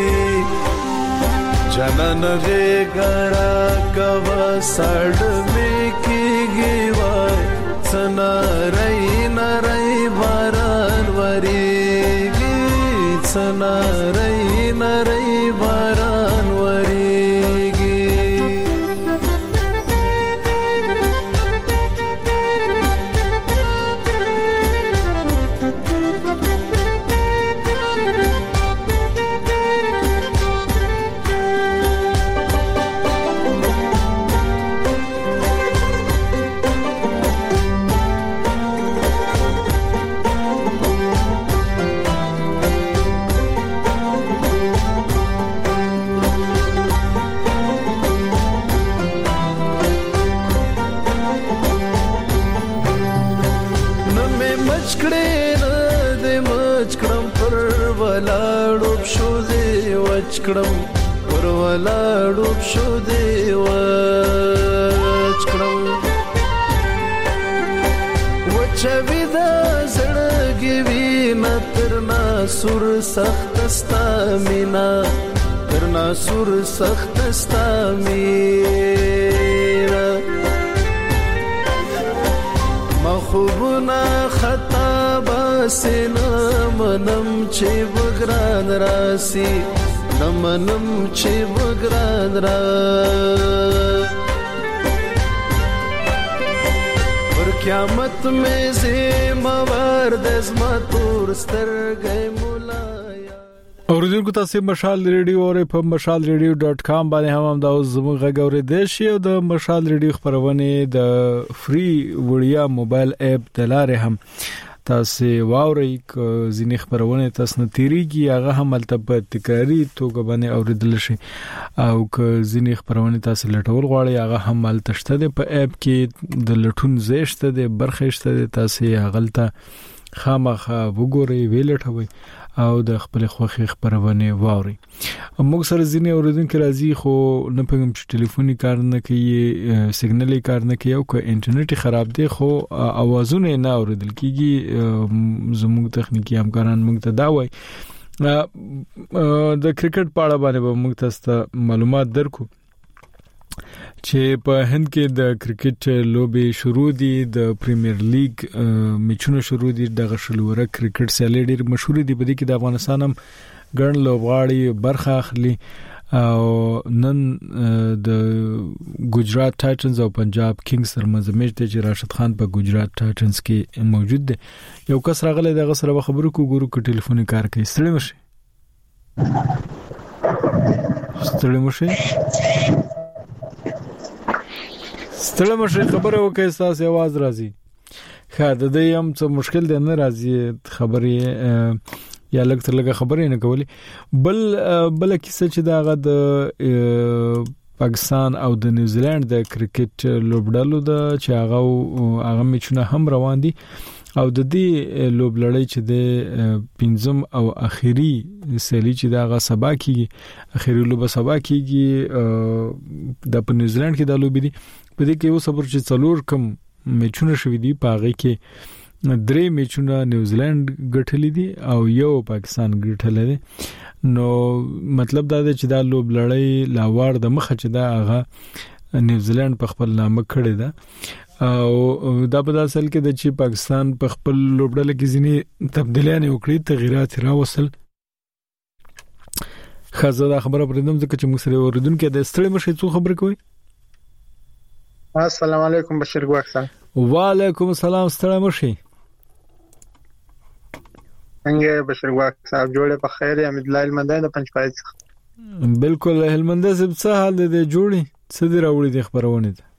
جانان غیگارا کوا سڑ میں کی گیوائی سنا رئی نرئی باران وریگی سنا رئی نرئی باران وریگی کړم پر ولاړو شو دی وچ کړم وچوي د زړګي وینا تر ناسور سخت ستا مینا تر ناسور سخت ستا مینا مخوبنا خطا داسې نه منم چې بګران راسي نه منم چې بګران راسي پر قیامت مې زموار د زما تور سترګې مولا. اوریدونکو تاسو مشال ریډیو او په مشال ریډیو ډاٹ کام باندې هم د زموږ غږ اورېدل شي او د مشال ریډیو خبرونه د فری وړیا موبایل اپ د لارې هم تاسو واورئ ک ځینې خبرونه تاسو نه تیریږي هغه هم البته تکراری توګه باندې اوریدل شي او ک ځینې خبرونه تاسو لټول غواړئ هغه هم التشته په اپ کې د لټون زیشته د برخېشته تاسو هغلته خامخا وګورئ ویلټوي او د خپل خوخي خبرونه واوري. موږ سره ځینې اوریدونکو راځي خو نه پېږم چې ټلیفوني کار نه کوي سیګنالي کار نه کوي او که انټرنیټ خراب دی خو اوازونه نه اوریدل کیږي. زموږ تخنیکی همکاران موږ ته دا وایي د کرکټ په اړه باندې موږ تاسو معلومات درکو چې په هند کې د کرکټ لوبي شروع دي د پریمیر لیګ میچونه شروع دي د غشلوره کرکټ سیالي ډېر مشهور دي په دې کې د افغانستان هم ګڼ لوبغاړي برخه اخلي او نن د ګجرات ټایټنز او پنجاب کینګز ترمنځ میچ دی چې راشد خان په ګجرات ټایټنز کې موجود دی. یو کس راغلی د غسر خبرو کو ګورو ک ټلیفوني کار کوي. ستړي مشه ستړي مشه ستړي مشه خبره وکړه تاسو आवाज راځي. خا د دې هم څه مشکل دی نه راځي خبرې یا لږ تر لږه خبرې نه کولی. بل بل کیسه چې داغه د پاکستان او د نیوزیلند د کرکټ لوبډالو د چې هغه هغه میچونه هم روان دي او د دې لوبلړۍ چې د پنځم او اخیری سیالي چې داغه سبا کیږي اخیری لوب سبا کیږي د نیوزیلند کې د لوبې دي په دې کې یو صبر چې څلور کم میچونه شوې دي پاغه کې درې میچونه نیوزیلند ګټلې دي او یو پاکستان ګټلې دي. نو مطلب دا دی چې دا لوب لړۍ لاوړ د مخه چې دا هغه نیوزیلند په خپل نامه کړی ده او دا په اصل کې د چې پاکستان په خپل لوبډله کې ځینې تبدیلیاں وکړي تغیرات راوصل. خزه خبره پرېدم ځکه چې موږ سره اوریدونکو د ستړي مشه څو خبر کوي. السلام علیکم بشیر ګواک صاحب. وعلیکم السلام ستړي مشه څنګه بشیر ګواک صاحب جوړه په خیر یم د هلمند د پنځپای څخه. بالکل هلمند زب څه حال دی جوړي څه دی راوړي د خبرونه ده.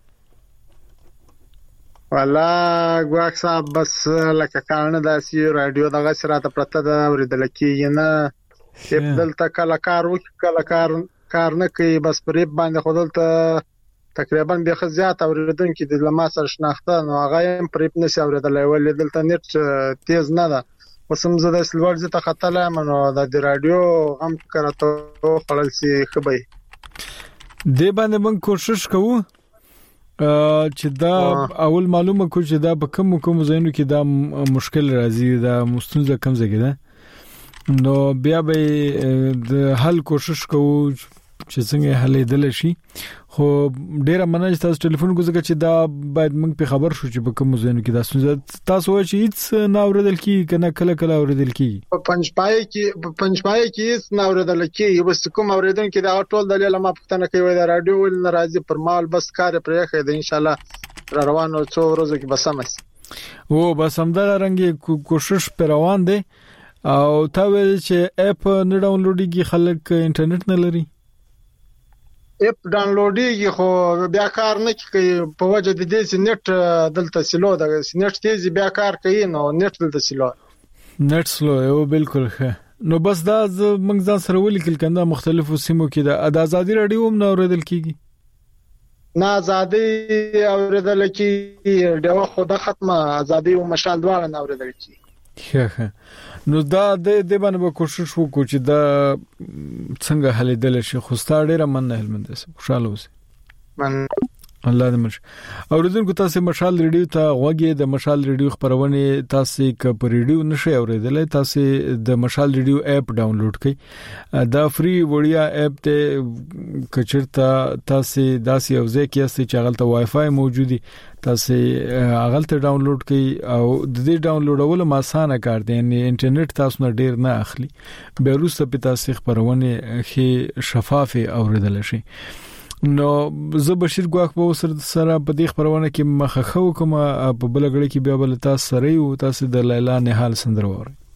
والا ګواک صاحب بس لکه کارنه داسي رادیو دغه سره ته پرته دا اوریدل کیږي نه دلته کله کار وکړه کله کار کار نه کوي بس پرې باندې خودلته تقریبا به خزيات اوریدونکو د لمه سره شناخته نو هغه هم پرې نشي اوریدل ولې دلته نت تیز نه ده وسم زده سلوړ زته خطر منو د رادیو غم کرته خلل سي خبي دی باندې موږ کوشش کوو چې دا اول معلومه کو چې دا په کوم کوم ځایونو کې دا مشکل راځي دا مستنزه کم ځای ده نو بیا به د حل کوشش کوو چې څنګه حل دل شي خو ډیره مننه تاسو ټلیفون کوزګه چې دا باید موږ په خبر شو چې په کوم ځایونو کې دا تاسو چې هیڅ نه اوریدل کی کنه کله کله اوریدل کی په پنځپای کې په پنځپای کې هیڅ نه اوریدل کی بس کوم اوریدل کی دا ټول دلیل ما پښتنه کوي دا رادیو ول ناراضي پر مال بس کار پرې خې ان شاء الله روانو څو ورځې کې بسمس او بس هم دا رنګي کوشش پر روان دي او تا ویل چې اپ نه ډاونلوډيږي خلک انټرنیټ نه لري اپ ډاونلوډيږي خو بیا کار نه کوي په وجه د دې نت دلته سلو د نت تیزي بیا کار کوي نو نت دلته سلو نت سلو یو بالکل ښه نو بس دا موږ ځان سره ولیکل کنده مختلفو سیمو کې د ازادي رادیو هم نه اوریدل کیږي نه ازادي اوریدل کیږي دا خو د ختمه ازادي او مشال دواړه نه اوریدل کیږي ښه نو دا د دې باندې کوشش وکړو چې دا څنګه حل دل شي خو ستاره ډیره مننه هلمند خوشاله اوسئ. من الله دې مش اوریدونکو تاسو مشال ریډیو ته غوږی د مشال ریډیو خبرونه تاسو ک په ریډیو نشئ اوریدلای تاسو د مشال ریډیو اپ ډاونلوډ کړئ دا فری وړیا اپ ته کچرتا تاسو داسې اوځي کې است چې غلطه وای فای موجودي تاسو غلطه ډاونلوډ کړئ او د دې ډاونلوډول ما آسانه کار دی یعنی انټرنیټ تاسو نه ډیر نه اخلي به روسته په تاسو خبرونه خې شفاف اوریدل شي نو زه بشیر ګواخ په سر سره په دې خبرونه کې مخه خو کوم په بلګړی کې بیا بل تاسو سره یو تاسو د لیلا نهال سندره وره